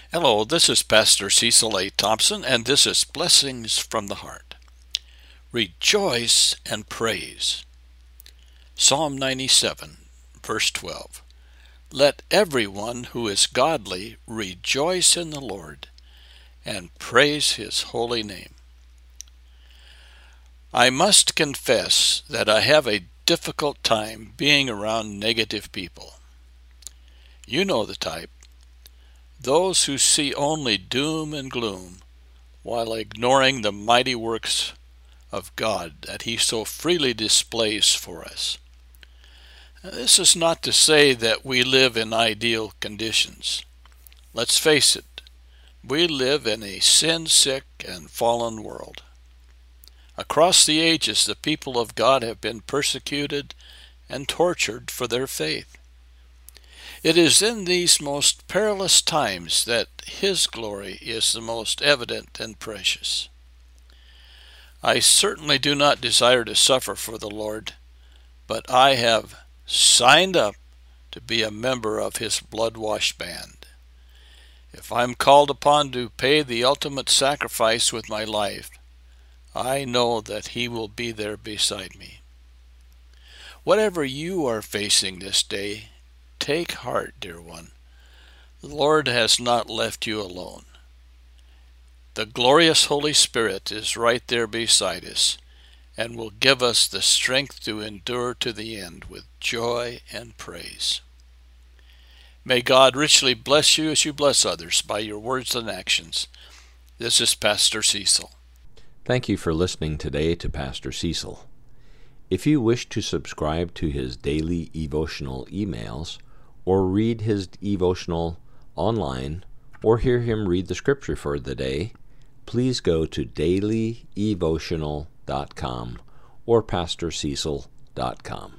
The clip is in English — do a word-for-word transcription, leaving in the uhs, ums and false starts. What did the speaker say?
Hello, this is Pastor Cecil A. Thompson, and this is Blessings from the Heart. Rejoice and praise. Psalm ninety-seven, verse twelve. Let everyone who is godly rejoice in the Lord and praise His holy name. I must confess that I have a difficult time being around negative people. You know the type. Those who see only doom and gloom, while ignoring the mighty works of God that He so freely displays for us. This is not to say that we live in ideal conditions. Let's face it, we live in a sin-sick and fallen world. Across the ages, the people of God have been persecuted and tortured for their faith. It is in these most perilous times that His glory is the most evident and precious. I certainly do not desire to suffer for the Lord, but I have signed up to be a member of His blood-washed band. If I'm called upon to pay the ultimate sacrifice with my life, I know that He will be there beside me. Whatever you are facing this day, take heart, dear one. The Lord has not left you alone. The glorious Holy Spirit is right there beside us and will give us the strength to endure to the end with joy and praise. May God richly bless you as you bless others by your words and actions. This is Pastor Cecil. Thank you for listening today to Pastor Cecil. If you wish to subscribe to his daily devotional emails, or read his devotional online, or hear him read the scripture for the day, please go to daily devotional dot com or pastor cecil dot com.